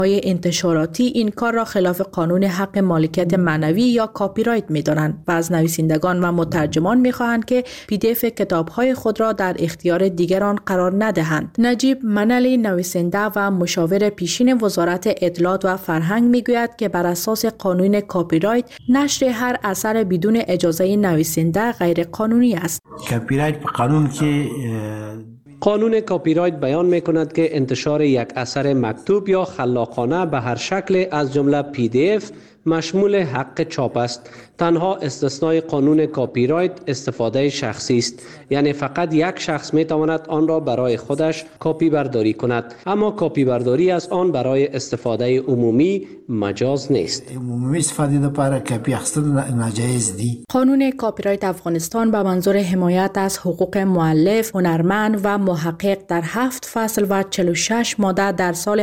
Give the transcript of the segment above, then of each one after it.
های انتشاراتی این کار را خلاف قانون حق مالکیت معنوی یا کاپی رایت می‌دانند و از نویسندگان و مترجمان می‌خواهند که PDF کتاب‌های خود را در اختیار دیگران قرار ندهند. نجیب منلی نویسنده و مشاور پیشین وزارت اطلاعات و فرهنگ می‌گوید که بر اساس قانون کاپی رایت نشر هر اثر بدون اجازه نویسنده غیر قانونی است. کاپی رایت قانون که قانون کاپی رایت بیان می‌کند که انتشار یک اثر مکتوب یا خلاقانه به هر شکل از جمله PDF مشمول حق چاپ است. تنها استثنای قانون کاپی رایت استفاده شخصی است، یعنی فقط یک شخص می تواند آن را برای خودش کاپی برداری کند، اما کاپی برداری از آن برای استفاده عمومی مجاز نیست. عمومی استفاده لپاره کاپی اخیستن ناجایز دی. قانون کاپی رایت افغانستان به منظور حمایت از حقوق مؤلف، هنرمند و محقق در 7 فصل و 46 ماده در سال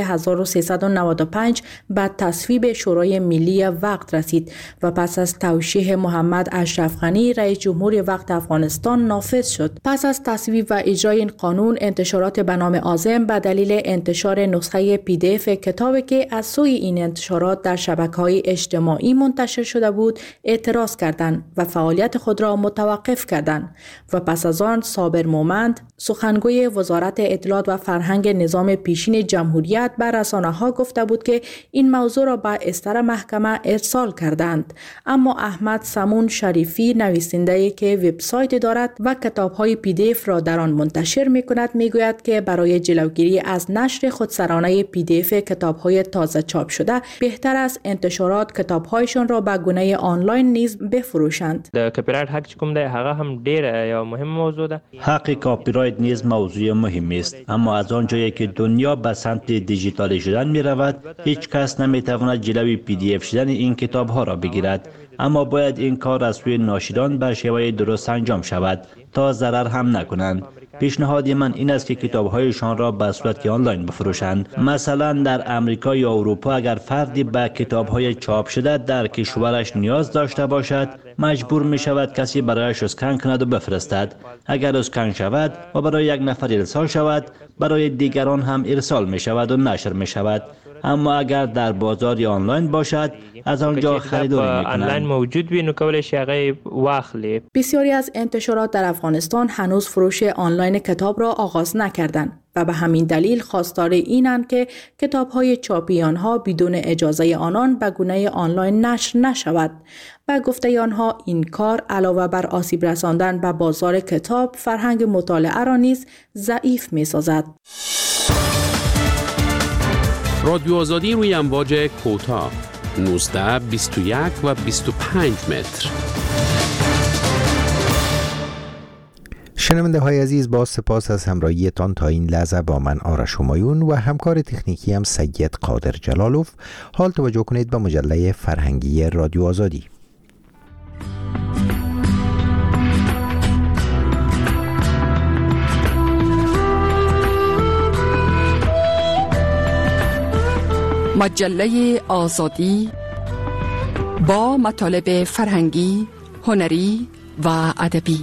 1395 به تصویب شورای ملی وقت رسید و پس از توشیح محمد اشرف غنی رئیس جمهور وقت افغانستان نافذ شد. پس از تصویب و اجرای این قانون، انتشارات به نام عازم به دلیل انتشار نسخه PDF کتابی که از سوی این انتشارات در شبکه‌های اجتماعی منتشر شده بود اعتراض کردند و فعالیت خود را متوقف کردند و پس از آن صابر مومند، سخنگوی وزارت اطلاعات و فرهنگ نظام پیشین جمهوریت به رسانه‌ها گفته بود که این موضوع را به استر محکمه ارسال کردند. اما احمد سمون شریفی، نویسنده‌ای که وبسایت دارد و کتاب‌های PDF را در آن منتشر می‌کند، می‌گوید که برای جلوگیری از نشر خودسرانه PDF کتاب‌های تازه چاپ شده بهتر است انتشارات کتاب‌هایشان را به گونه آنلاین نیز بفروشند. د کاپی رایت حق کوم دی هغه هم ډیر یا مهم موضوع ده. حق کاپی رایت نیز موضوع مهمی است، اما از آنجایی که دنیا به سمت دیجیتال شدن می‌رود، هیچ کس نمی‌تواند جلوی PDF شدن این کتاب‌ها را بگیرد، اما باید این کار از سوی ناشران به شیوه درست انجام شود تا ضرر هم نکنند. پیشنهاد من این است که کتاب‌هایشان را به صورت آنلاین بفروشند. مثلا در امریکا یا اروپا اگر فردی به کتاب‌های چاپ شده در کشورش نیاز داشته باشد، مجبور می شود کسی برایش اسکن کند و بفرستد. اگر اسکن شود و برای یک نفر ارسال شود، برای دیگران هم ارسال می شود و نشر می شود. اما اگر در بازار آنلاین باشد، از آنجا خریداری می‌کنند. آنلاین موجود وي نو کولای شي هغه واخلي. بسیاری از انتشارات در افغانستان هنوز فروش آنلاین کتاب را آغاز نکردند و به همین دلیل خواستار اینند که کتاب‌های چاپی آنها بدون اجازه آنان به گونه آنلاین نشر نشود. به گفته آنها این کار علاوه بر آسیب رساندن به بازار کتاب، فرهنگ مطالعه را نیز ضعیف می‌سازد. رادیو آزادی روی امواج کوتاه 19، 21 و 25 متر. شنونده های عزیز، با سپاس از همراهیتان تا این لحظه با من آرش همایون و همکار تکنیکی هم سید قادر جلالوف. حال توجه کنید به مجله فرهنگی رادیو آزادی. مجله آزادی با مطالب فرهنگی، هنری و ادبی.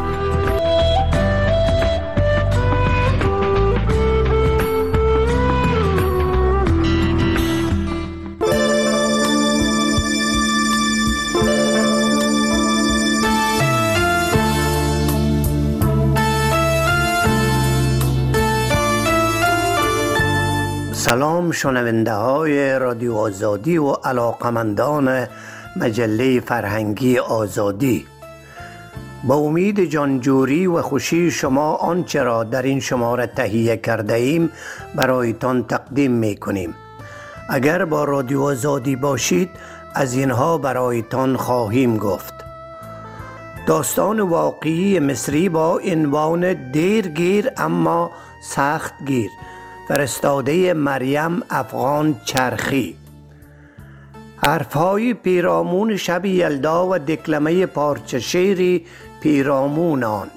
سلام شنونده های رادیو آزادی و علاقمندان مجله فرهنگی آزادی. با امید جانجوری و خوشی شما آنچه را در این شماره تهیه کرده ایم برایتان تقدیم می کنیم. اگر با رادیو آزادی باشید از اینها برایتان خواهیم گفت. داستان واقعی مصری با عنوان دیرگیر اما سختگیر، فرستاده مریم افغان چرخی. حرفهای پیرامون شب یلدا و دکلمه پارچه شعری پیرامون آن.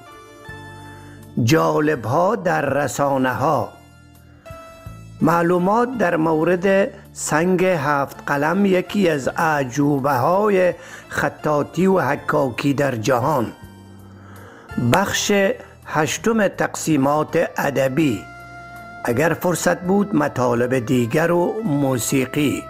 جالبها در رسانه ها. معلومات در مورد سنگ 7 قلم، یکی از اعجوبه های خطاطی و حکاکی در جهان. بخش 8 تقسیمات ادبی. اگر فرصت بود مطالب دیگر و موسیقی.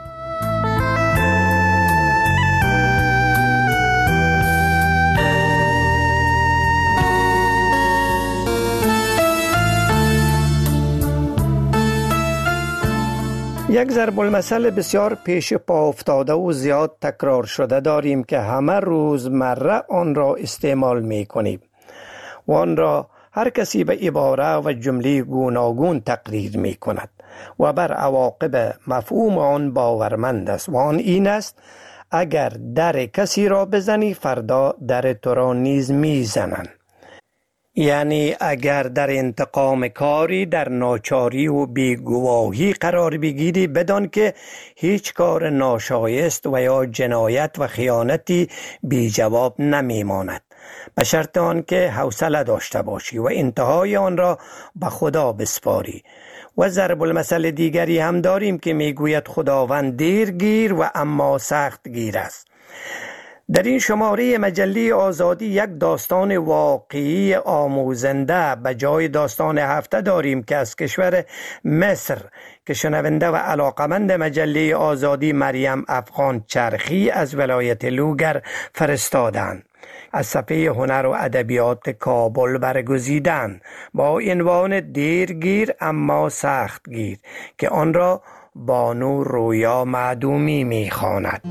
یک ضرب المثل بسیار پیش پا افتاده و زیاد تکرار شده داریم که همه روزمره آن را استعمال می کنیم و آن را هر کسی به عباره و جمله گوناگون تقریر می کند و بر عواقب مفهوم آن باورمند است و آن این است: اگر در کسی را بزنی فردا در تو را نیز می زنند. یعنی اگر در انتقام کاری در ناچاری و بیگواهی قرار بگیری، بدان که هیچ کار ناشایست و یا جنایت و خیانتی بی جواب نمی ماند، به شرط آن که حوصله داشته باشی و انتهای آن را به خدا بسپاری. و ضرب المثل دیگری هم داریم که می گوید خداوند دیرگیر و اما سخت گیر است. در این شماره مجله آزادی یک داستان واقعی آموزنده به جای داستان هفته داریم که از کشور مصر که شنونده و علاقمند مجله آزادی مریم افغان چرخی از ولایت لوگر فرستادند. از صفحه هنر و ادبیات کابل برگزیدند با عنوان دیرگیر اما سختگیر که آن را بانو رویا معدومی می‌خواند.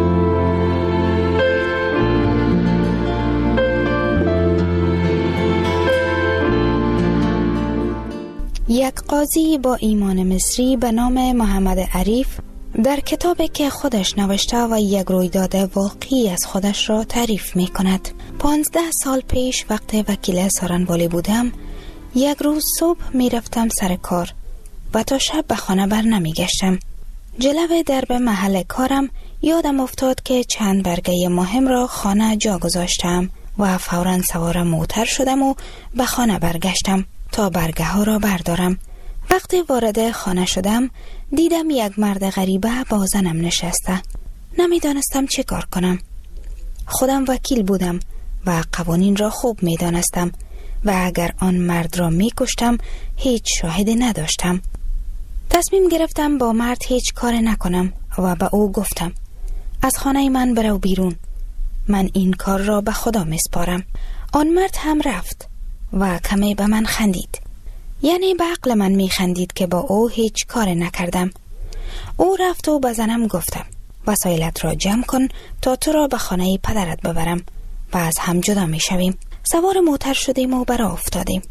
یک قاضی با ایمان مصری به نام محمد عریف در کتابی که خودش نوشته و یک رویداد واقعی از خودش را تعریف می کند. 15 سال پیش وقتی وکیل سارنوالی بودم، یک روز صبح می رفتم سر کار و تا شب به خانه بر نمی گشتم. جلوی درب محل کارم یادم افتاد که چند برگه مهم را خانه جا گذاشتم و فوراً سوار موتر شدم و به خانه برگشتم تا برگه ها را بردارم. وقتی وارد خانه شدم دیدم یک مرد غریبه با زنم نشسته. نمیدانستم چه کار کنم. خودم وکیل بودم و قوانین را خوب میدانستم و اگر آن مرد را میکشتم هیچ شاهدی نداشتم. تصمیم گرفتم با مرد هیچ کار نکنم و به او گفتم: از خانه من برو بیرون، من این کار را به خدا میسپارم. آن مرد هم رفت و کمی به من خندید. یعنی به عقل من می خندید که با او هیچ کار نکردم. او رفت و به زنم گفتم: وسایلت را جمع کن تا تو را به خانه پدرت ببرم و از هم جدا می شویم. سوار موتر شدیم و برا افتادیم.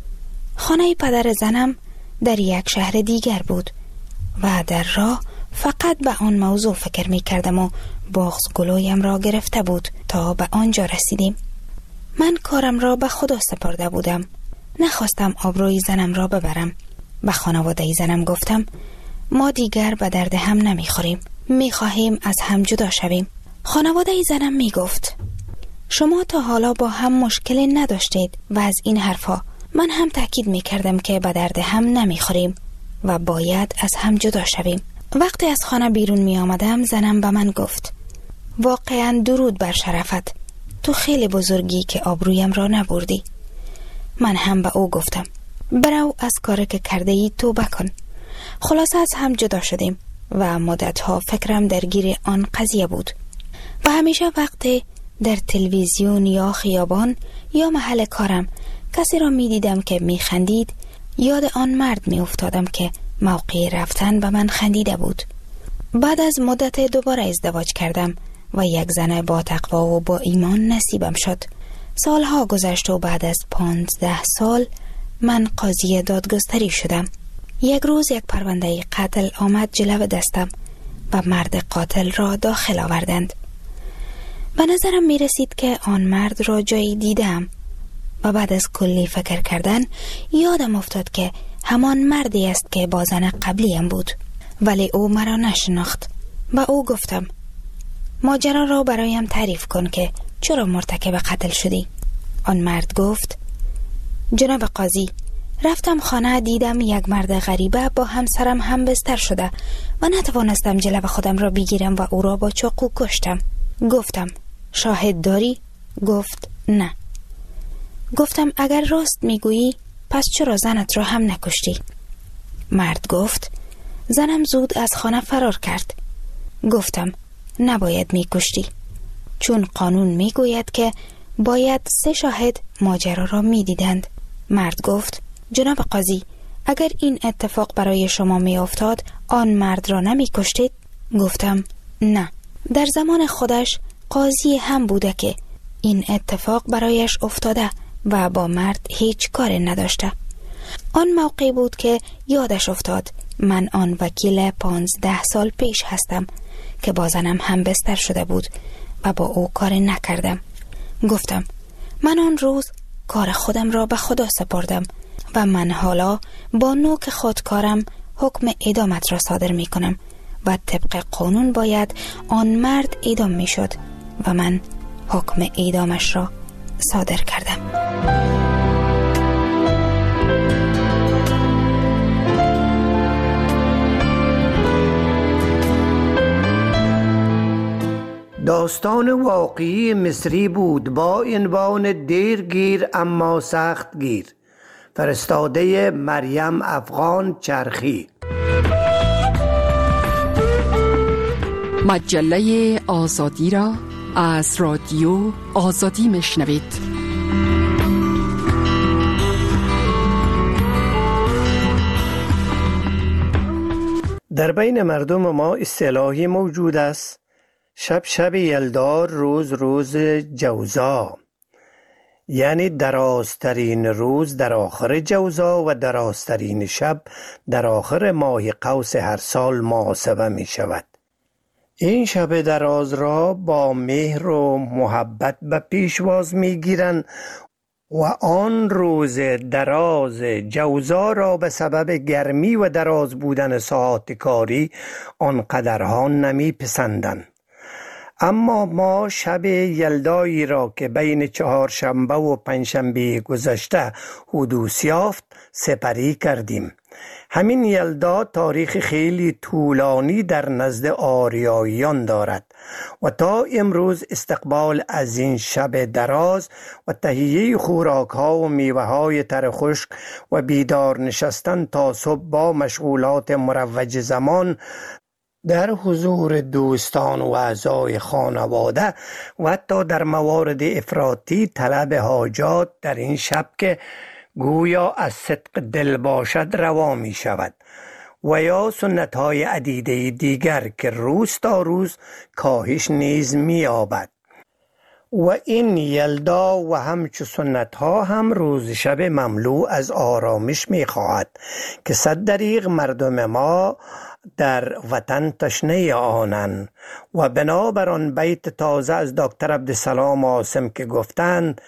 خانه پدر زنم در یک شهر دیگر بود و در راه فقط به آن موضوع فکر می کردم و بغض گلویم را گرفته بود تا به آنجا رسیدیم. من کارم را به خدا سپرده بودم. نخواستم آبروی زنم را ببرم. به خانواده زنم گفتم: ما دیگر به درد هم نمیخوریم، میخواهیم از هم جدا شویم. خانواده زنم میگفت: شما تا حالا با هم مشکلی نداشتید و از این حرفا. من هم تاکید میکردم که به درد هم نمیخوریم و باید از هم جدا شویم. وقتی از خانه بیرون می آمدم زنم به من گفت: واقعا درود بر شرفت، تو خیلی بزرگی که آبرویم را نبردی. من هم به او گفتم: برو از کاری که کرده ای توبه کن. خلاصه از هم جدا شدیم و مدتها فکرم درگیر آن قضیه بود و همیشه وقتی در تلویزیون یا خیابان یا محل کارم کسی را می دیدم که می خندید، یاد آن مرد می افتادم که موقع رفتن به من خندیده بود. بعد از مدت دوباره ازدواج کردم و یک زن با تقوا و با ایمان نصیبم شد. سالها گذشت و بعد از 15 سال من قاضی دادگستری شدم. یک روز یک پرونده قتل آمد جلو دستم و مرد قاتل را داخل آوردند. به نظرم می رسید که آن مرد را جایی دیدم و بعد از کلی فکر کردن یادم افتاد که همان مردی است که با زن قبلیم بود، ولی او مرا نشناخت. با او گفتم: ماجرا را برایم تعریف کن که چرا مرتکب قتل شدی؟ آن مرد گفت: جناب قاضی، رفتم خانه، دیدم یک مرد غریبه با همسرم هم بستر شده و نتوانستم جلو خودم را بگیرم و او را با چاقو کشتم. گفتم: شاهد داری؟ گفت: نه. گفتم: اگر راست میگویی پس چرا زنت را هم نکشتی؟ مرد گفت زنم زود از خانه فرار کرد. گفتم نباید میکشتی، چون قانون میگوید که باید 3 شاهد ماجرا را میدیدند. مرد گفت جناب قاضی، اگر این اتفاق برای شما میافتاد آن مرد را نمیکشتید؟ گفتم نه، در زمان خودش قاضی هم بوده که این اتفاق برایش افتاده و با مرد هیچ کار نداشته. آن موقع بود که یادش افتاد من آن وکیل 15 سال پیش هستم که با زنم هم بستر شده بود و با او کار نکردم. گفتم من آن روز کار خودم را به خدا سپردم و من حالا با نوک خودکارم حکم اعدامت را صادر می کنم و طبق قانون باید آن مرد اعدام می شد و من حکم اعدامش را صادر کردم. داستان واقعی مصری بود با عنوان دیرگیر اما سخت گیر، فرستاده مریم افغان چرخی. مجله آزادی را از رادیو آزادی میشنوید. در بین مردم ما اصطلاحی موجود است: شب یلدا، روز جوزا، یعنی درازترین روز در آخر جوزا و درازترین شب در آخر ماه قوس هر سال محاسبه می شود. این شب دراز را با مهر و محبت به پیشواز می گیرند و آن روز دراز جوزا را به سبب گرمی و دراز بودن ساعات کاری آنقدرها نمی پسندند. اما ما شب یلدایی را که بین 4 شنبه و 5 شنبه گذشته حدوث یافت سپری کردیم. همین یلدا تاریخ خیلی طولانی در نزد آریاییان دارد و تا امروز استقبال از این شب دراز و تهیه خوراک ها و میوه های تر خشک و بیدار نشستن تا صبح با مشغولات مروج زمان در حضور دوستان و اعضای خانواده و حتی در موارد افراطی طلب حاجات در این شب که گویا از صدق دل باشد روا می شود و یا سنت های عدیده دیگر که روز تا روز کاهش نیز می یابد. و این یلدا و همچو سنت ها هم روز شب مملو از آرامش می خواهد که صد دریغ مردم ما در وطن تشنه آنند و بنابر آن بیت تازه از دکتر عبدالسلام عاصم که گفتند: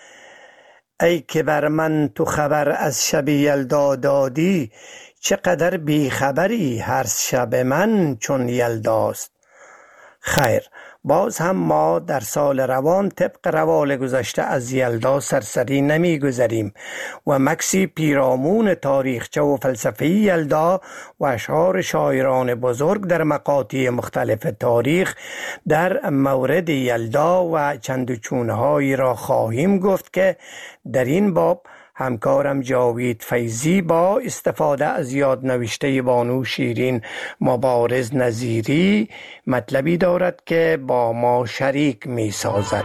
ای که بر من تو خبر از شب یلدا دادی، چقدر بیخبری هر شب من چون یلداست. خیر، باز هم ما در سال روان طبق روال گذشته از یلدا سرسری نمی گذریم و مکسی پیرامون تاریخچه و فلسفه یلدا و اشعار شاعران بزرگ در مقاطع مختلف تاریخ در مورد یلدا و چندوچونهایی را خواهیم گفت که در این باب همکارم جاوید فیضی با استفاده از یادنوشته بانو شیرین مبارز نظیری مطلبی دارد که با ما شریک می سازد.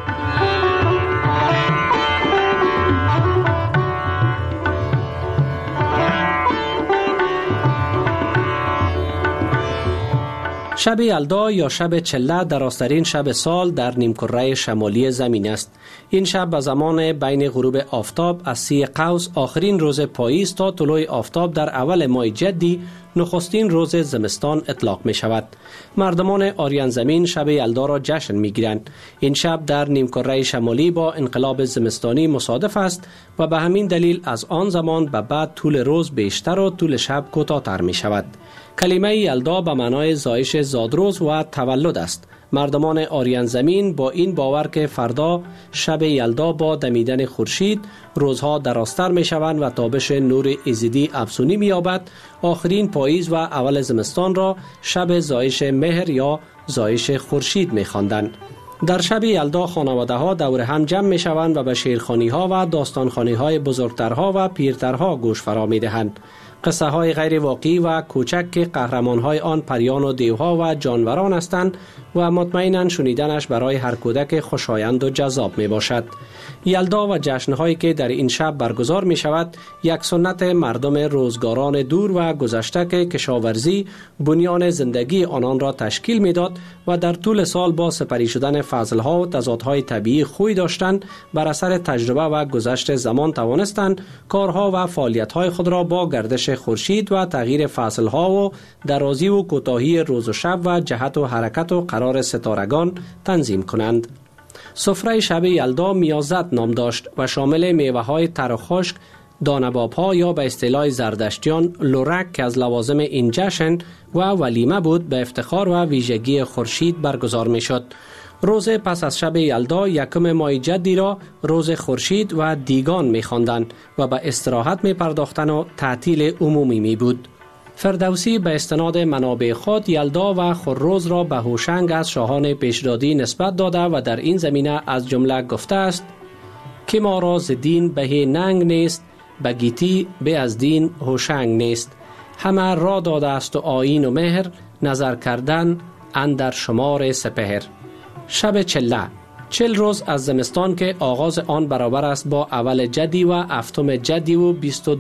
شب یلدا یا شب چله درازترین شب سال در نیمکره شمالی زمین است. این شب به زمان بین غروب آفتاب از 30 قوس آخرین روز پاییز تا طلوع آفتاب در اول ماه جدی نخستین روز زمستان اطلاق می شود. مردمان آریان زمین شب یلدا را جشن می گیرند. این شب در نیمکره شمالی با انقلاب زمستانی مصادف است و به همین دلیل از آن زمان به بعد طول روز بیشتر و طول شب کوتاه‌تر می شود. کلمه یلدا به معنای زایش زادروز و تولد است. مردمان آریان زمین با این باور که فردا شب یلدا با دمیدن خورشید روزها درازتر می شوند و تابش نور ایزدی افزونی می یابد، آخرین پاییز و اول زمستان را شب زایش مهر یا زایش خورشید می خواندند. در شب یلدا خانواده ها دور هم جمع می شوند و به شعرخوانی ها و داستانخوانی های بزرگترها و پیرترها گوش فرا می دهند. قصه های غیر واقعی و کوچک که قهرمان های آن پریان و دیوها و جانوران هستند و مطمئناً شنیدنش برای هر کودک خوشایند و جذاب می باشد. یلدا و جشنهایی که در این شب برگزار می شود یک سنت مردم روزگاران دور و گذشته که کشاورزی بنیان زندگی آنان را تشکیل می داد و در طول سال با سپری شدن فضلها و تضادهای طبیعی خوی داشتند بر اثر تجربه و گذشت زمان توانستند کارها و فعالیت‌های خود را با گردش خورشید و تغییر فصلها و درازی و کوتاهی روز و شب و جهت و حرکت و قرار ستارگان تنظیم کنند. سفره شب یلدا میازت نام داشت و شامل میوه‌های تر و خشک، دانه‌باب‌ها یا به اصطلاح زردشتیان لورک که از لوازم این جشن و ولیمه بود به افتخار و ویژگی خورشید برگزار می‌شد. روز پس از شب یلدا یکم ماه جدی را روز خورشید و دیگان می‌خواندند و به استراحت می‌پرداختند و تعطیل عمومی می بود. فردوسی به استناد منابع خود یلدا و خورروز را به هوشنگ از شاهان پیشدادی نسبت داده و در این زمینه از جمله گفته است که ما را ز دین بهی ننگ نیست، به گیتی به از دین هوشنگ نیست. همه را داده است و آیین و مهر، نظر کردن اندر شمار سپهر. شب چله 40 روز از زمستان که آغاز آن برابر است با اول جدی و هفتم جدی و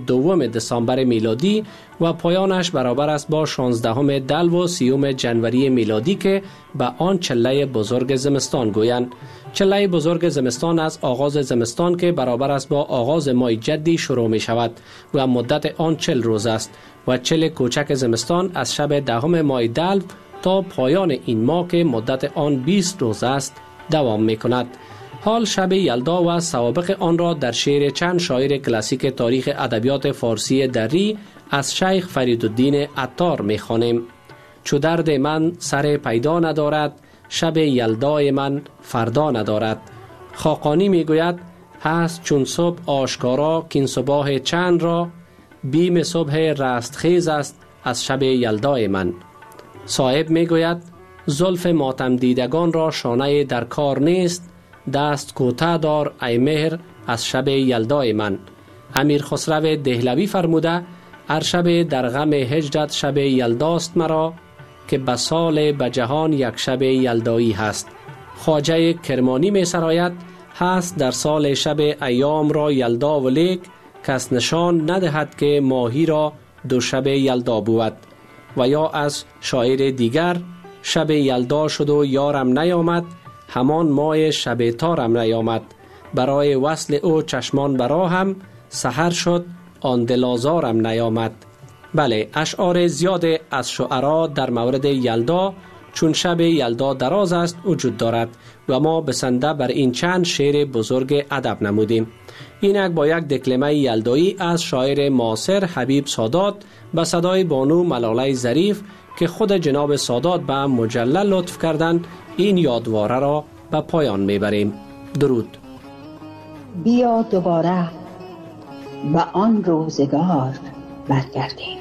22 دسامبر میلادی و پایانش برابر است با 16 دلو و 30 جنوری میلادی که به آن چله بزرگ زمستان گویند. چله بزرگ زمستان از آغاز زمستان که برابر است با آغاز ماه جدی شروع می شود و مدت آن 40 روز است و 40 کوچک زمستان از شب 10 ماه دلو تا پایان این ماه که مدت آن 20 روز است دوام می کند. حال شب یلدا و سوابق آن را در شعر چند شاعر کلاسیک تاریخ ادبیات فارسی دری از شیخ فریدالدین عطار می خوانیم. چو درد من سر پیدا ندارد، شب یلدای من فردا ندارد. خاقانی می گوید هست چون صبح آشکارا کین صباح چند را، بیم صبح رستخیز است از شب یلدای من. صاحب می گوید زلف ماتم دیدگان را شانه در کار نیست، دست کوته دار ای مهر از شب یلدای من. امیر خسرو دهلوی فرموده هر شب در غم هجرت شب یلداست مرا، که به سال به جهان یک شب یلدایی هست. خواجه کرمانی می سراید هست در سال شب ایام را یلدا و لیک، کس نشان ندهد که ماهی را دو شب یلدا بود. و یا از شاعر دیگر شب یلدا شد و یارم نیامد، همان ماه شب تارم نیامد. برای وصل او چشمان برا هم، سحر شد آن دلازارم نیامد. بله، اشعار زیاد از شعرا در مورد یلدا چون شب یلدا دراز است وجود دارد و ما بسنده بر این چند شعر بزرگ ادب نمودیم. اینک با یک دکلمه یلدایی از شاعر معاصر حبیب سادات به صدای بانو ملاله ظریف که خود جناب سادات به مجلل لطف کردند این یادواره را به پایان میبریم. درود. بیا دوباره به آن روزگار برگردیم.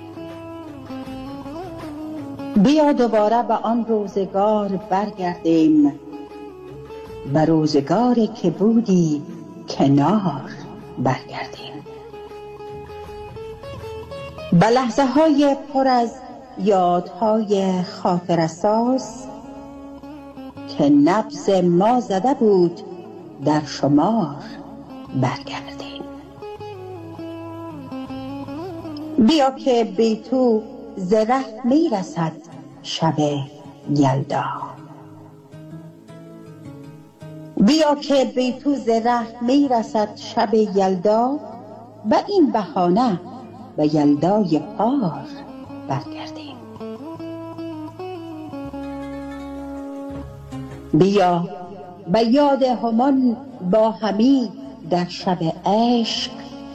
بیا دوباره به آن روزگار برگردیم، به روزگاری که بودی کنار برگردیم. به لحظه های پر از یادهای خاطر اساس که نبض ما زده بود در شمار برگردیم. بیا که بی تو زره می رسد شب یلدا. بیا که بی تو زره می رسد شب یلدا، به این بهانه به یلدای پار برگردیم. بیا به یاد همان با همی در شب عشق.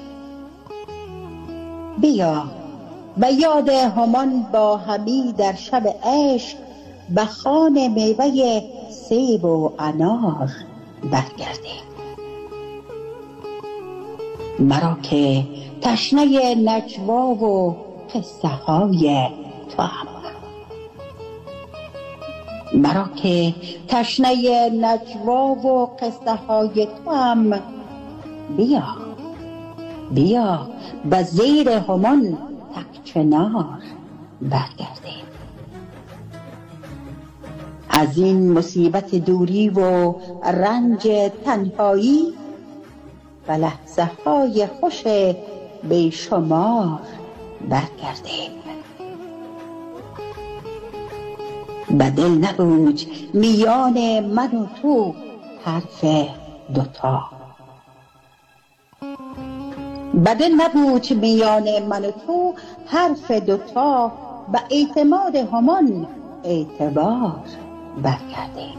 بیا به یاد همان با همی در شب عشق، به خوان میوه سیب و انار برگردیم. مرا که تشنه نجوا و قصه های تو هم، مرا که تشنه نجوا و قصه های تو هم، بیا بیا به زیر همان کنار برگردیم. از این مصیبت دوری و رنج تنهایی و لحظه های خوش بیشمار برگردیم. بدل نبود میان من و تو حرف دوتا. بدل نبود میان من و تو حرف دوتا، به اعتماد همان اعتبار برگردیم.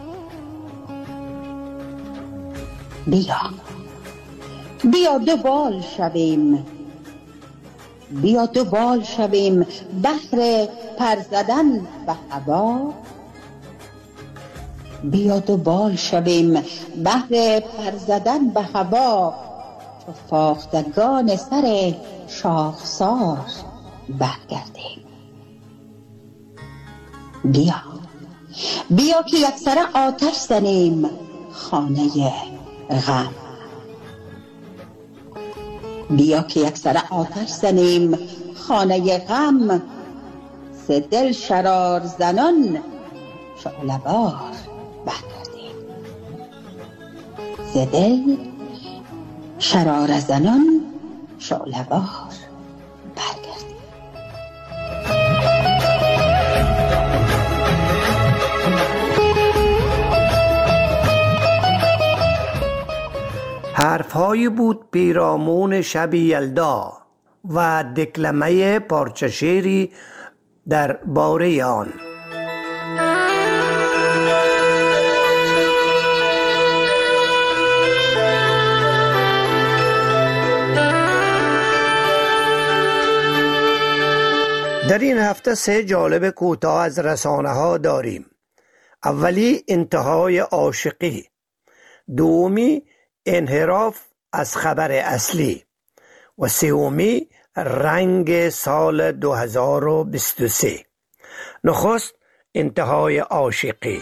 بیا دو بال شویم، بیا دو بال شویم بهر پر زدن به هوا. بیا دو بال شویم بهر پر زدن به هوا، چو فاختگان سر شاخسار برگردیم. بیا که یکسره آتش زنیم خانه غم. بیا که یکسره آتش زنیم خانه غم، ز دل شرار زنان شعله‌وار برگردیم. ز دل شرار زنان شعله‌وار برگردیم. حرفهایی بود پیرامون شب یلدا و دکلمه پارچه شعری در باره آن. در این هفته 3 جالب کوتاه از رسانه ها داریم. اولی انتهای عاشقی، دومی انحراف از خبر اصلی و سومی رنگ سال 2023. نخست انتهای عاشقی.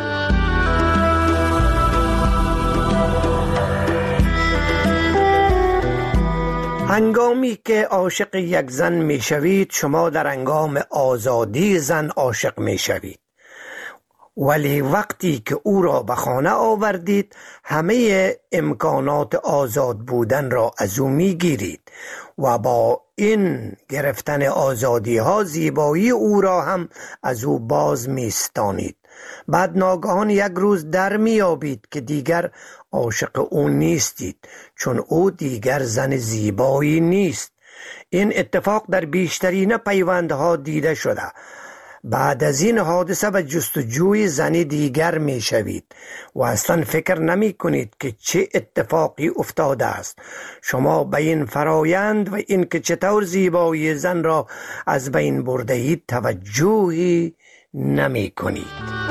هنگامی که عاشق یک زن می شوید، شما در هنگام آزادی زن عاشق می شوید، ولی وقتی که او را به خانه آوردید همه امکانات آزاد بودن را از او می گیرید و با این گرفتن آزادی ها زیبایی او را هم از او باز می ستانید. بعد ناگهان یک روز در می یابید که دیگر عاشق او نیستید، چون او دیگر زن زیبایی نیست. این اتفاق در بیشترین پیوندها دیده شده. بعد از این حادثه به جستجوی زن دیگر می شوید و اصلا فکر نمی کنید که چه اتفاقی افتاده است. شما به این فرایند و این که چطور زیبایی زن را از بین برده اید توجهی نمی کنید.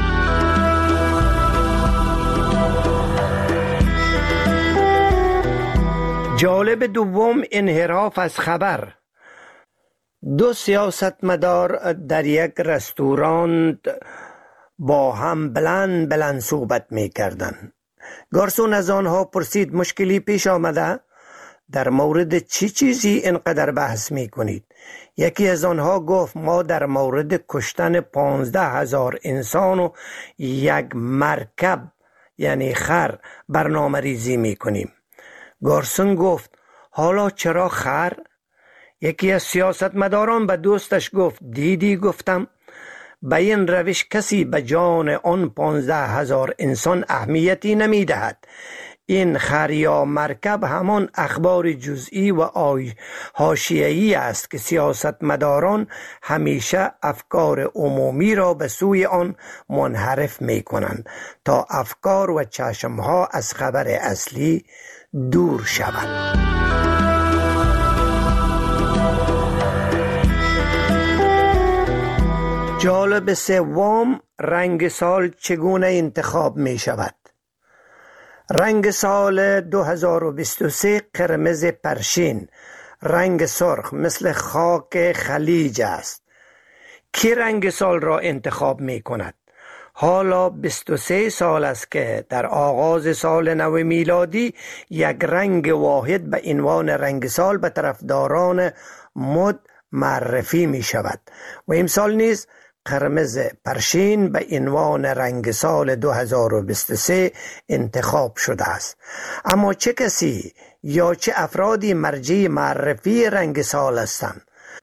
جالب دوم انحراف از خبر. 2 سیاستمدار در یک رستوران با هم بلند صحبت می کردن. گارسون از آنها پرسید مشکلی پیش آمده؟ در مورد چی چیزی اینقدر بحث می کنید؟ یکی از آنها گفت ما در مورد کشتن 15,000 انسان و یک مرکب یعنی خر برنامه ریزی می کنیم. گارسون گفت حالا چرا خر؟ یکی از سیاستمداران به دوستش گفت دیدی گفتم به این روش کسی به جان آن 15,000 انسان اهمیتی نمی دهد. این خر یا مرکب همان اخبار جزئی و حاشیه‌ای است که سیاستمداران همیشه افکار عمومی را به سوی آن منحرف می کنند تا افکار و چشمها از خبر اصلی دور شوند. جالب سوم رنگ سال چگونه انتخاب می شود؟ رنگ سال 2023 قرمز پرشین، رنگ سرخ مثل خاک خلیج است. کی رنگ سال را انتخاب می کند؟ حالا 23 سال است که در آغاز سال نو میلادی یک رنگ واحد به عنوان رنگ سال به طرفداران مد معرفی می شود و امسال نیز قرمز پرشین به عنوان رنگ سال 2023 انتخاب شده است. اما چه کسی یا چه افرادی مرجع معرفی رنگ سال هستند؟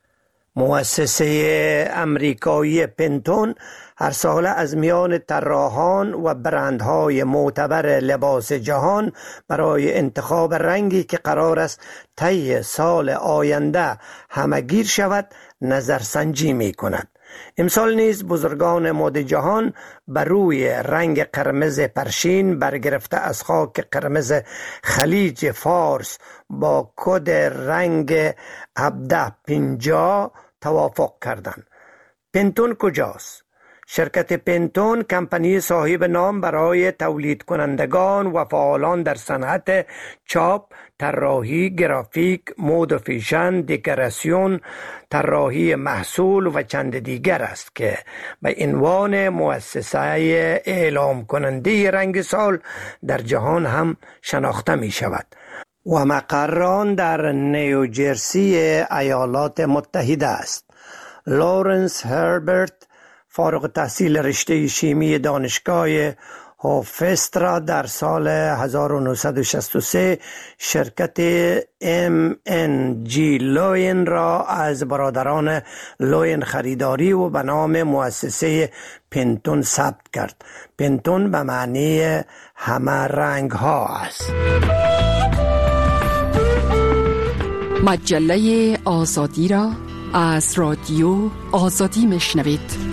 مؤسسه امریکایی پنتون هر سال از میان طراحان و برندهای معتبر لباس جهان برای انتخاب رنگی که قرار است طی سال آینده همگیر شود نظرسنجی می کند. امسال نیز بزرگان مد جهان بر روی رنگ قرمز پرشین برگرفته از خاک قرمز خلیج فارس با کد رنگ 1750 توافق کردند. پنتون کجاست؟ شرکت پنتون کمپانی صاحب نام برای تولید کنندگان و فعالان در صنعت چاپ، طراحی، گرافیک، مد و فیشن، دکوراسیون، طراحی محصول و چند دیگر است که به عنوان مؤسسه اعلام کننده رنگ سال در جهان هم شناخته می شود و مقران در نیوجرسی ایالات متحده است. لورنس هربرت فارغ التحصیل رشته شیمی دانشگاه هوفسترا در سال 1963 شرکت MNG لوین را از برادران لوین خریداری و به نام مؤسسه پنتون ثبت کرد. پنتون به معنی همه رنگ ها است. مجله آزادی را از رادیو آزادی میشنوید.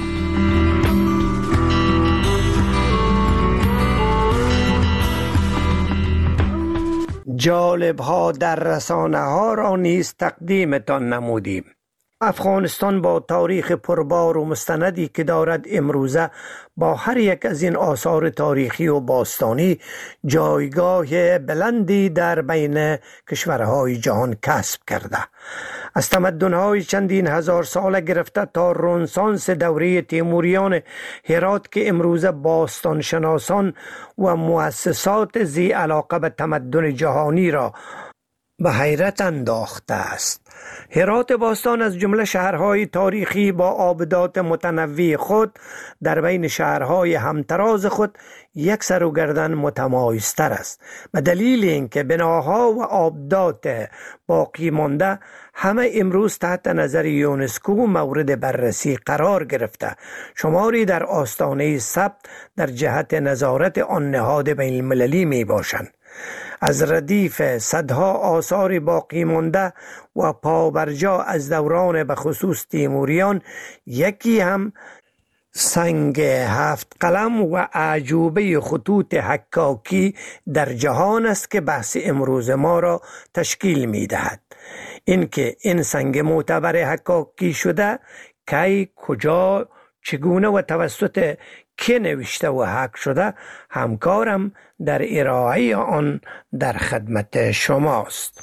جالب ها در رسانه ها را نیز تقدیمتان نمودیم. افغانستان با تاریخ پربار و مستندی که دارد امروزه با هر یک از این آثار تاریخی و باستانی جایگاه بلندی در بین کشورهای جهان کسب کرده. از تمدن‌های چندین هزار ساله گرفته تا رنسانس دوره تیموریان هرات که امروزه باستانشناسان و مؤسسات ذی علاقه به تمدن جهانی را به حیرت انداخته است. هرات باستان از جمله شهرهای تاریخی با آبدات متنوع خود در بین شهرهای همتراز خود یک سر و گردن متمایزتر است. به دلیل اینکه بناها و آبدات باقی مانده همه امروز تحت نظر یونسکو مورد بررسی قرار گرفته، شماری در آستانه ثبت در جهت نظارت آن نهاد بین المللی می باشند. از ردیف صدها آثار باقی مانده و پابرجا از دوران به خصوص تیموریان یکی هم سنگ 7 قلم و اعجوبه خطوط حکاکی در جهان است که بحث امروز ما را تشکیل می دهد. اینکه این سنگ معتبر حکاکی شده کی، کجا، چگونه و توسط که نوشته و حک شده، همکارم در ارائه آن در خدمت شماست.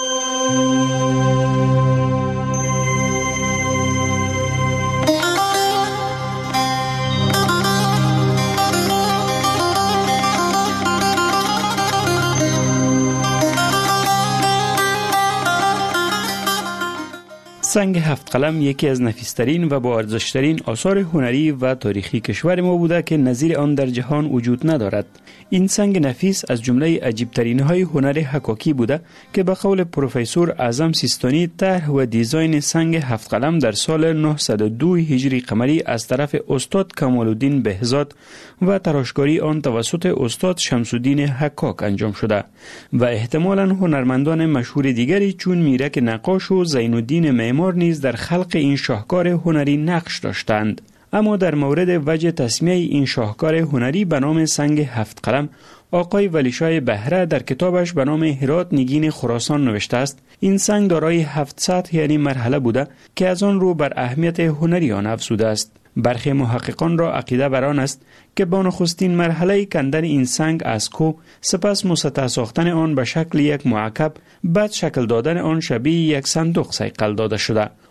سنگ 7 قلم یکی از نفیسترین و با ارزشترین آثار هنری و تاریخی کشور ما بوده که نظیر آن در جهان وجود ندارد. این سنگ نفیس از جمله عجیبترین های هنر حکاکی بوده که به قول پروفسور اعظم سیستانی طرح و دیزاین سنگ 7 قلم در سال 902 هجری قمری از طرف استاد کمال الدین بهزاد و تراشکاری آن توسط استاد شمس الدین حکاک انجام شده و احتمالاً هنرمندان مشهور دیگری چون میرک نقاش و زین الدین معمار نیز در خلق این شاهکار هنری نقش داشتند. اما در مورد وجه تسمیه این شاهکار هنری به نام سنگ 7 قلم، آقای ولیشاه بهره در کتابش به نام هرات نگین خراسان نوشته است: این سنگ دارای 7 سطح یعنی مرحله بوده که از آن رو بر اهمیت هنری آن افزوده است. برخی محققان را عقیده بر آن است که با نخستین مرحله کندن این سنگ از کوه، سپس مسطح ساختن آن به شکل یک معکب، بعد شکل دادن آن شبیه یک صندوق صیقل داده شده.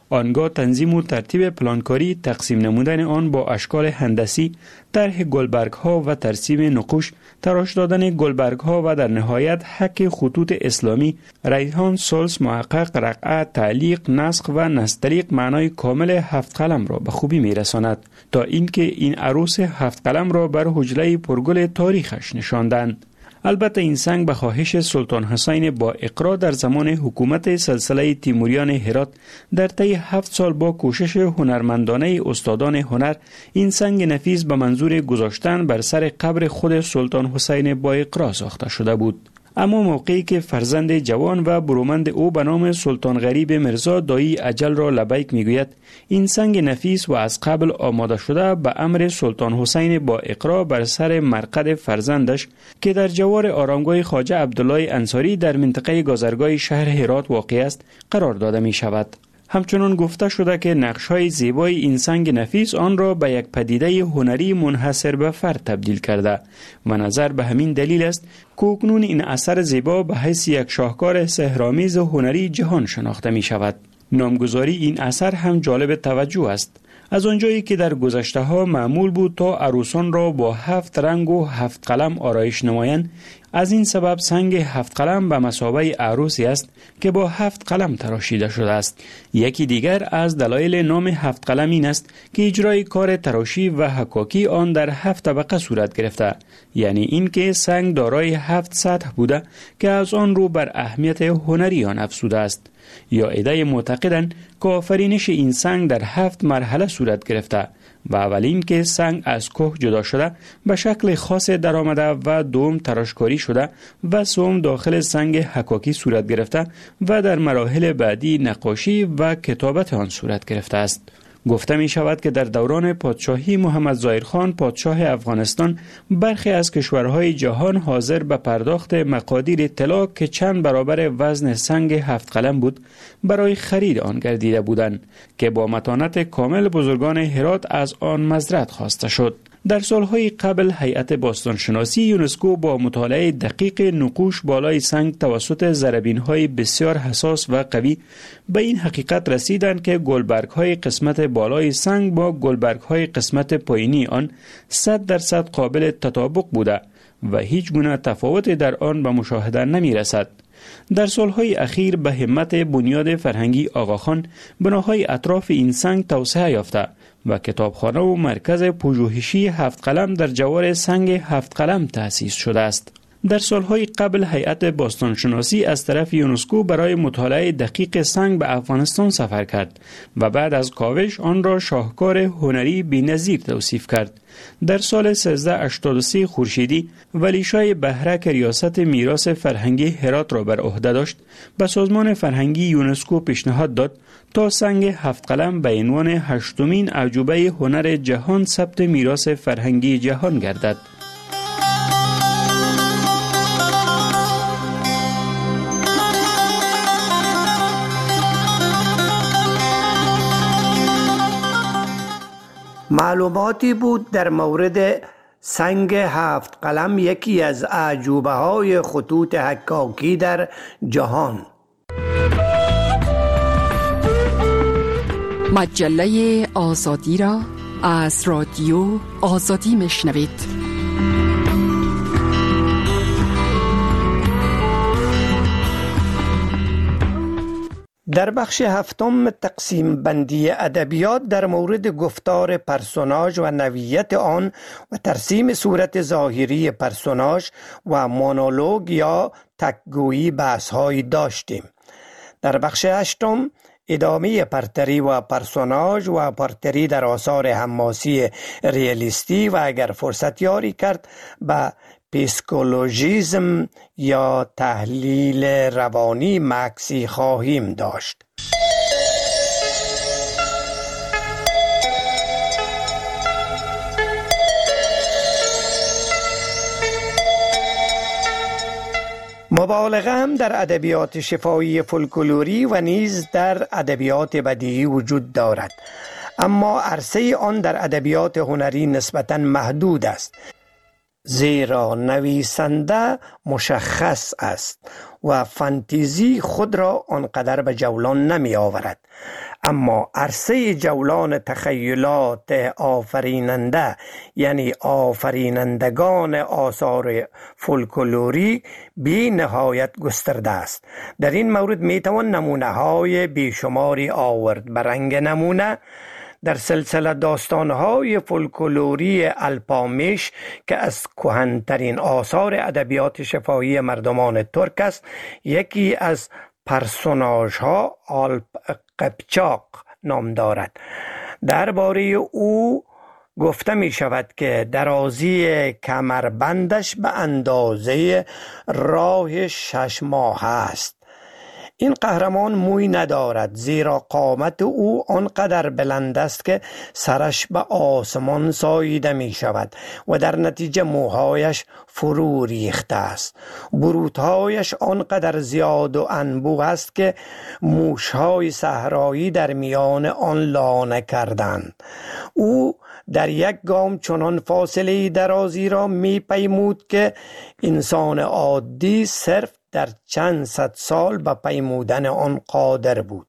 آنگاه تنظیم و ترتیب پلانکاری، تقسیم نمودن آن با اشکال هندسی، طرح گلبرگ ها و ترسیم نقوش، تراش دادن گلبرگ ها و در نهایت حک خطوط اسلامی، ریحان، سلس، محقق، رقعه، تعلیق، نسخ و نستریق معنای کامل 7 قلم را به خوبی میرساند تا اینکه این عروس 7 قلم را بر حجله پرگل تاریخش نشاندند. البته این سنگ به خواهش سلطان حسین با اقرا در زمان حکومت سلسله تیموریان هرات در طی 7 سال با کوشش هنرمندانه استادان هنر این سنگ نفیس به منظور گذاشتن بر سر قبر خود سلطان حسین با اقرا ساخته شده بود. اما موقعی که فرزند جوان و برومند او به نام سلطان غریب مرزا دایی اجل را لبیک میگوید، این سنگ نفیس و از قبل آماده شده به امر سلطان حسین با اقرا بر سر مرقد فرزندش که در جوار آرامگاه خواجه عبدالله انصاری در منطقه گذرگاه شهر هرات واقع است قرار داده می شود. همچنان گفته شده که نقش‌های زیبای این سنگ نفیس آن را به یک پدیده هنری منحصر به فرد تبدیل کرده و نظر به همین دلیل است که اکنون این اثر زیبا به حیث یک شاهکار سحرآمیز هنری جهان شناخته می شود. نامگذاری این اثر هم جالب توجه است. از آنجایی که در گذشته ها معمول بود تا عروسان را با 7 رنگ و 7 قلم آرایش نمایند، از این سبب سنگ 7 قلم به مثابه عروسی است که با 7 قلم تراشیده شده است. یکی دیگر از دلایل نام 7 قلم این است که اجرای کار تراشی و حکاکی آن در 7 طبقه صورت گرفته، یعنی این که سنگ دارای 7 سطح بوده که از آن رو بر اهمیت هنری آن افزوده است. یا عده معتقدند که آفرینش این سنگ در 7 مرحله صورت گرفته و اولین که سنگ از کوه جدا شده به شکل خاص در آمده و دوم تراشکاری شده و سوم داخل سنگ حکاکی صورت گرفته و در مراحل بعدی نقاشی و کتابت آن صورت گرفته است. گفته می شود که در دوران پادشاهی محمد ظاهر خان پادشاه افغانستان برخی از کشورهای جهان حاضر به پرداخت مقادیر طلا که چند برابر وزن سنگ 7 قلم بود برای خرید آن گردیده بودند که با متانت کامل بزرگان هرات از آن مزرعت خواسته شد. در سالهای قبل هیئت باستانشناسی یونسکو با مطالعه دقیق نقوش بالای سنگ توسط ضربین‌های بسیار حساس و قوی به این حقیقت رسیدند که گلبرگ‌های قسمت بالای سنگ با گلبرگ‌های قسمت پایینی آن 100% قابل تطابق بوده و هیچ گونه تفاوت در آن به مشاهده نمی‌رسد. در سالهای اخیر به همت بنیاد فرهنگی آقاخان بناهای اطراف این سنگ توسعه یافته و کتابخانه و مرکز پژوهشی 7 قلم در جوار سنگ 7 قلم تأسیس شده است. در سالهای قبل هیئت باستانشناسی از طرف یونسکو برای مطالعه دقیق سنگ به افغانستان سفر کرد و بعد از کاوش آن را شاهکار هنری بی‌نظیر توصیف کرد. در سال 1383 خورشیدی ولی شاه بهره که ریاست میراث فرهنگی هرات را بر عهده داشت به سازمان فرهنگی یونسکو پیشنهاد داد تا سنگ 7 قلم به عنوان 8مین اعجوبه هنر جهان ثبت میراث فرهنگی جهان گردد. معلوماتی بود در مورد سنگ 7 قلم، یکی از اعجوبه های خطوط حکاکی در جهان. مجله آزادی را از رادیو آزادی میشنوید. در بخش هفتم تقسیم بندی ادبیات در مورد گفتار پرسوناژ و نوعیت آن و ترسیم صورت ظاهری پرسوناژ و مونولوگ یا تکگویی بحث‌هایی داشتیم. در بخش هشتم ادامه پرتری و پرسوناژ و پرتری در آثار حماسی ریالیستی و اگر فرصت یاری کرد به پیسکولوژیزم یا تحلیل روانی مکسی خواهیم داشت. مبالغه هم در ادبیات شفاهی فولکلوری و نیز در ادبیات بدیهی وجود دارد، اما عرصه آن در ادبیات هنری نسبتاً محدود است، زیرا نویسنده مشخص است و فانتزی خود را آنقدر به جولان نمی آورد، اما عرصه جولان تخیلات آفریننده یعنی آفرینندگان آثار فولکلوری بی نهایت گسترده است. در این مورد می توان نمونه های بیشماری آورد. به رنگ نمونه در سلسله داستان‌های فولکلوری الپامیش که از کهن‌ترین آثار ادبیات شفاهی مردمان ترک است، یکی از پرسوناژها آلپ قپچاق نام دارد. درباره او گفته می شود که درازی کمربندش به اندازه راه 6 ماه است. این قهرمان موی ندارد، زیرا قامت او آنقدر بلند است که سرش به آسمان ساییده می شود و در نتیجه موهایش فرو ریخته است. بروتهایش آنقدر زیاد و انبوه است که موشهای صحرایی در میان آن لانه کردند. او در یک گام چنان فاصله درازی را می پیمود که انسان عادی صرف در چند صد سال به پیمودن آن قادر بود.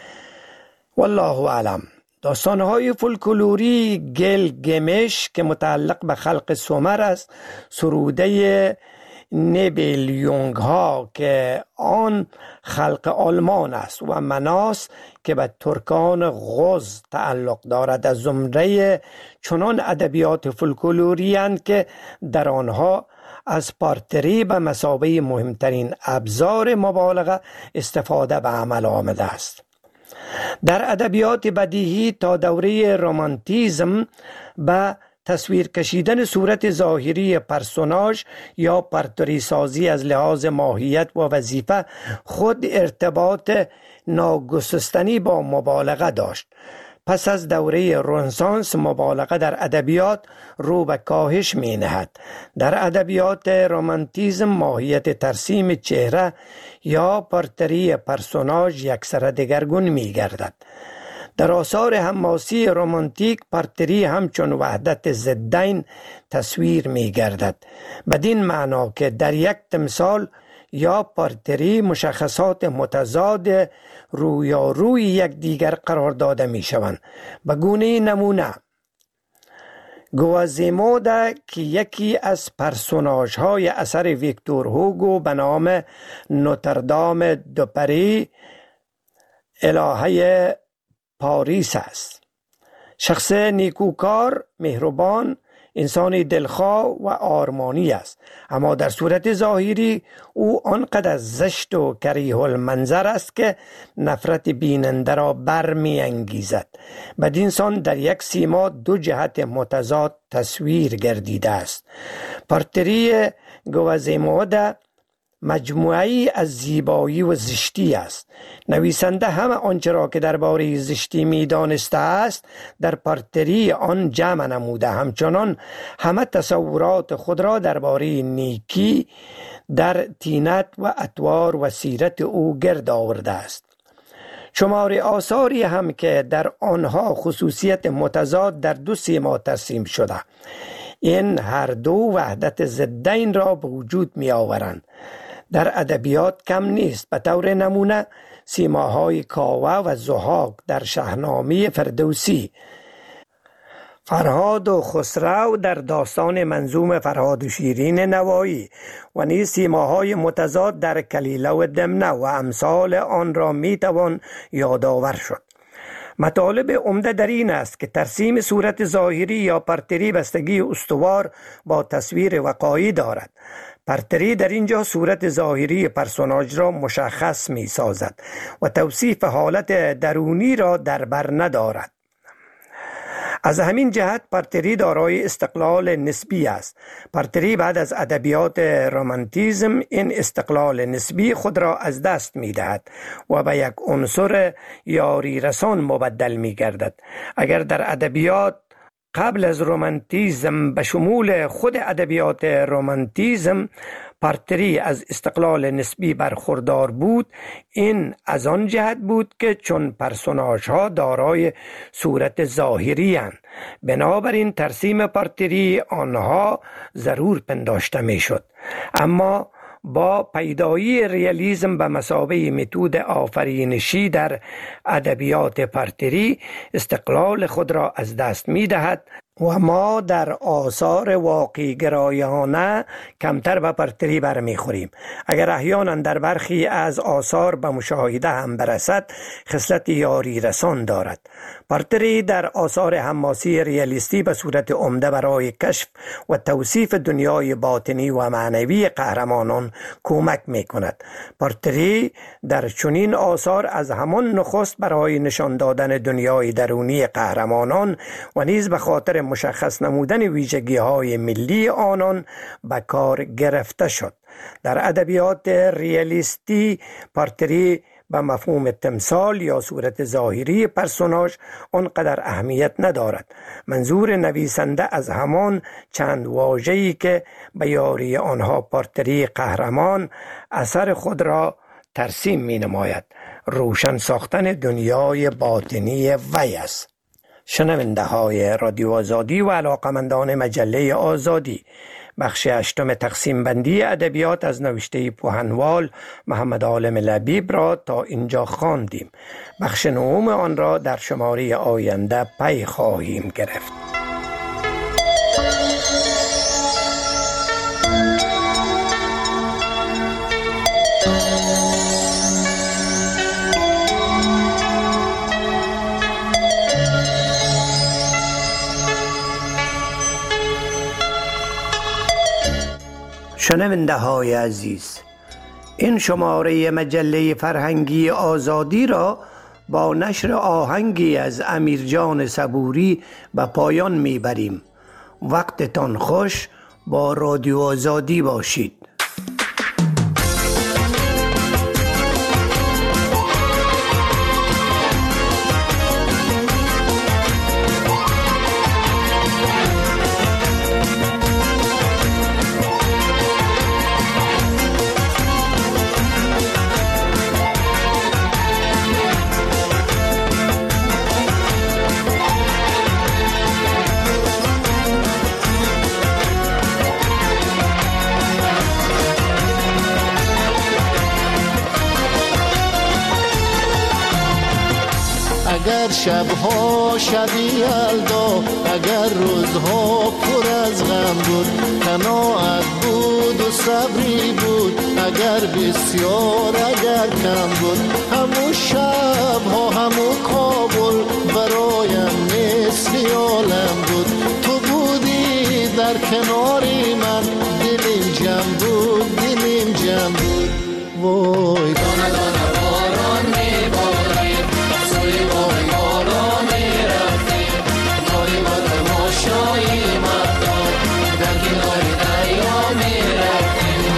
والله اعلم. داستانهای فولکلوری گیلگمش که متعلق به خلق سومر است، سروده نیبلیونگ ها که آن خلق آلمان است و مناس که به ترکان غز تعلق دارد، از زمره چنان ادبیات فولکلوری اند که در آنها از پارتری به مثابه مهمترین ابزار مبالغه استفاده به عمل آمده است. در ادبیات بدیهی تا دوره رمانتیزم به تصویر کشیدن صورت ظاهری پرسوناژ یا پارتری سازی از لحاظ ماهیت و وظیفه خود ارتباط ناگسستنی با مبالغه داشت. پس از دوره رنسانس مبالغه در ادبیات رو به کاهش می نهد. در ادبیات رمانتیزم ماهیت ترسیم چهره یا پارتری پرسوناژ یکسره دگرگون می گردد. در آثار حماسی رمانتیک پارتری همچون وحدت ضدین تصویر می گردد، بدین معنا که در یک تمثال یا پارتری مشخصات متضاد روی یک دیگر قرار داده می شوند. به گونه نمونه گوازیمودا که یکی از پرسوناژ های اثر ویکتور هوگو به نام نوتردام دو پری الهه پاریس است. شخص نیکوکار، مهربان، انسان دلخواه و آرمانی است، اما در صورت ظاهری او آنقدر زشت و کریه المنظر است که نفرت بیننده را برمی انگیزد. بدین سان در یک سیما دو جهت متضاد تصویر گردیده است. پارتری گوازیمودا مجموعی از زیبایی و زشتی است. نویسنده همه آنچه را که درباره زشتی می دانسته است در پارتری آن جمع نموده، همچنان همه تصورات خود را درباره نیکی در طینت و اطوار و سیرت او گرد آورده است. شمار آثاری هم که در آنها خصوصیت متضاد در دو سیما ترسیم شده، این هر دو وحدت ضدین را به وجود می آورند. در ادبیات کم نیست. به طور نمونه سیماهای کاوه و ضحاک در شاهنامه فردوسی، فرهاد و خسرو در داستان منظوم فرهاد و شیرین نوایی و نیز سیماهای متضاد در کلیله و دمنه و امثال آن را می توان یادآور شد. مطالب عمده در این است که ترسیم صورت ظاهری یا پارتری بستگی استوار با تصویر وقایع دارد. پارتری در اینجا صورت ظاهری پرسوناژ را مشخص می سازد و توصیف حالت درونی را در بر ندارد. از همین جهت پارتری دارای استقلال نسبی است. پارتری بعد از ادبیات رمانتیزم این استقلال نسبی خود را از دست می دهد و به یک عنصر یاری رسان مبدل می گردد. اگر در ادبیات قبل از رمانتیزم به شمول خود ادبیات رمانتیزم پارتری از استقلال نسبی برخوردار بود، این از آن جهت بود که چون پرسوناژ ها دارای صورت ظاهری اند، بنابراین ترسیم پارتری آنها ضرور پنداشته می شد. اما با پیدایی ریالیسم به مثابه متد آفرینشی در ادبیات پارتری استقلال خود را از دست می دهد و ما در آثار واقعی گرایانه کمتر به پارتری برمیخوریم. اگر احیانا در برخی از آثار به مشاهده هم برسد، خصلت یاری رسان دارد. پارتری در آثار حماسی ریالیستی به صورت عمده برای کشف و توصیف دنیای باطنی و معنوی قهرمانان کمک می کند. پارتری در چنین آثار از همان نخست برای نشان دادن دنیای درونی قهرمانان و نیز به خاطر مشخص نمودن ویژگی‌های ملی آنان به کار گرفته شد. در ادبیات ریالیستی پارتری به مفهوم تمثال یا صورت ظاهری پرسوناژ آنقدر اهمیت ندارد. منظور نویسنده از همان چند واژه‌ای که به یاری آنها پارتری قهرمان اثر خود را ترسیم می نماید، روشن ساختن دنیای باطنی وی است. شنونده های رادیو آزادی و علاقمندان مجله آزادی، بخش 8 تقسیم بندی ادبیات از نوشته پوهنوال محمد عالم لبیب را تا اینجا خواندیم. بخش 9 آن را در شماره آینده پی خواهیم گرفت. شنونده های عزیز، این شماره مجله فرهنگی آزادی را با نشر آهنگی از امیرجان صبوری به پایان میبریم. وقتتان خوش، با رادیو آزادی باشید. اگر شبها شبی یلدا، اگر روزها پر از غم بود، قناعت بود و صبری بود، اگر بسیار اگر کم بود، همون شبها همون کابل برایم مثل عالم بود. تو بودی در کناری من، دلیم جمع بود، دلیم جمع بود. وای دانه دانه باران میبارید، سوی بای مالا میرفتیم، ناری باد ماشایی مردان، در کنار دریا میرفتیم.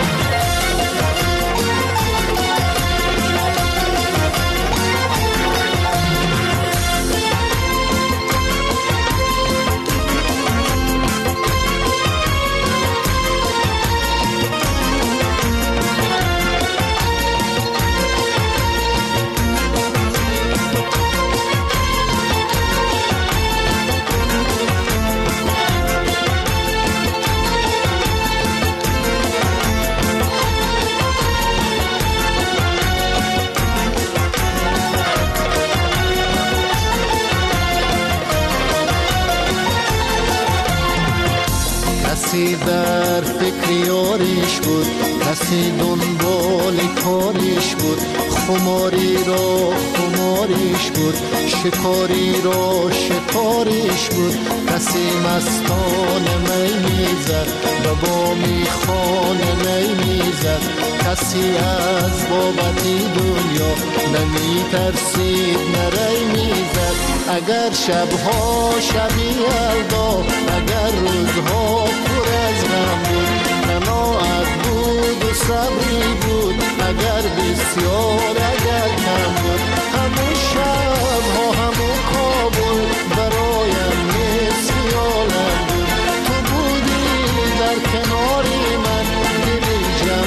کسی در فکر یاریش بود، کسی دنبال کاریش بود، خماری را خماریش بود، شکاری را شکاریش بود. کسی مستان می میزد، به بامی خانه می میزد، کسی از بابتی دنیا نمی ترسید نری میزد. اگر شبها شبی یلدا، اگر روزها پر از غم بود، قناعت بود و صبری بود، اگر بسیار اگر کم بود، همون شبها همون کابل برایم مثل عالم بود. تو بودی در کناری من، دلی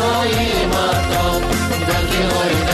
صدای مردم در کنار